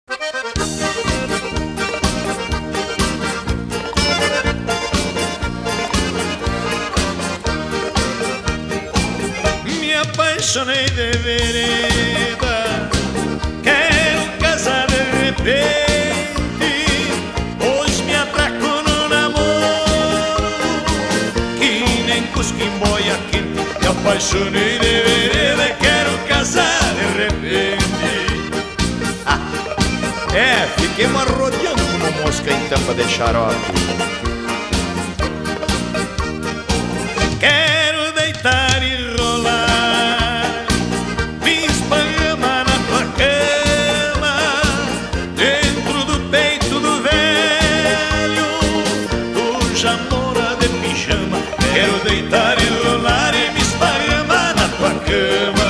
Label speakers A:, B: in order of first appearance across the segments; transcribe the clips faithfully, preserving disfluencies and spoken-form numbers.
A: Me apaixonei de vereda, quero casar de repente. Hoje me atraco no namoro, que nem cusquimboia quente. Me apaixonei de vereda, quero casar de repente. Ah, é, fiquei marrodeando como mosca em tampa de xarope. Quero deitar e rolar, me esparramar na tua cama, dentro do peito do velho, tu já mora de pijama. Quero deitar e rolar e me esparramar na tua cama.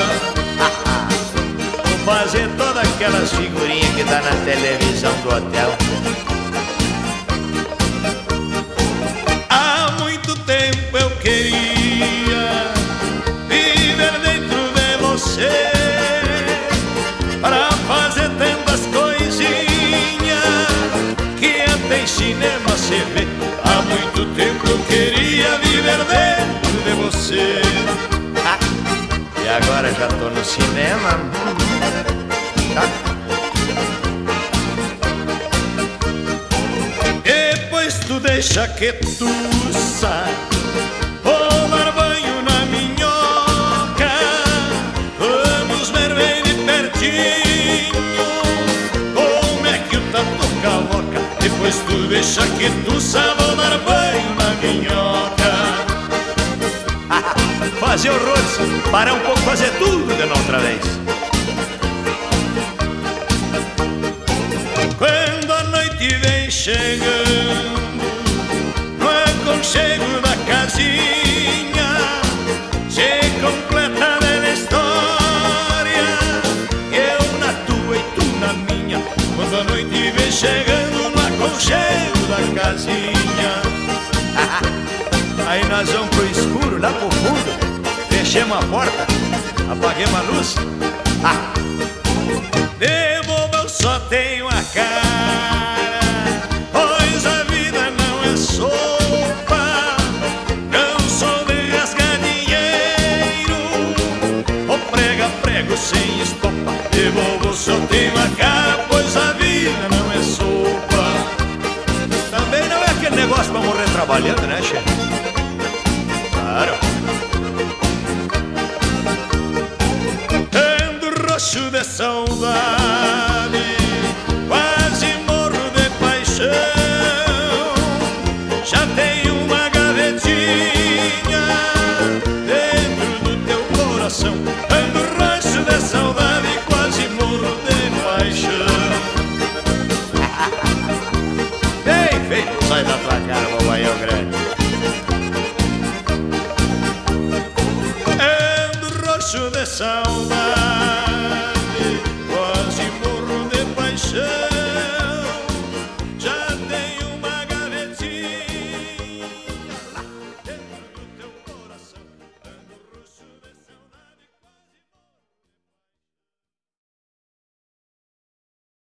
A: Vou fazer todas aquelas figurinhas que dá na televisão do hotel. Há muito tempo eu queria viver dentro de você, para fazer tantas coisinhas que até em cinema se vê. Há muito tempo eu queria viver dentro de você. Ah, e agora já tô no cinema. Tá? Depois tu deixa que tussa, vou dar banho na minhoca, vamos ver bem de pertinho como é que o tatu cavoca. Depois tu deixa que tussa, vou dar banho na minhoca. Fazer horrores, para um pouco fazer tudo de novo outra vez. Quando a noite vem chegando, no aconchego da casinha, se completa a velha história, eu na tua e tu na minha. Quando a noite vem chegando, no aconchego da casinha, aí nós vamos pro escuro, lá pro fundo, fechemos a porta, apaguemos a luz. Ah. Devolva, eu só tenho a cara, pois a vida não é sopa. Não sou de rasgar dinheiro, ou prega, prego sem estopa. Devolva, eu só tenho a cara, pois a vida não é sopa. Também não é aquele negócio pra morrer trabalhando, né, chefe? Claro. Ando roxo de saudade, quase morro de paixão. Já tenho uma gavetinha dentro do teu coração. Ando roxo de saudade, quase morro de paixão. Bem feito, sai da tua cara, Bobaião Grande. Ando roxo de saudade,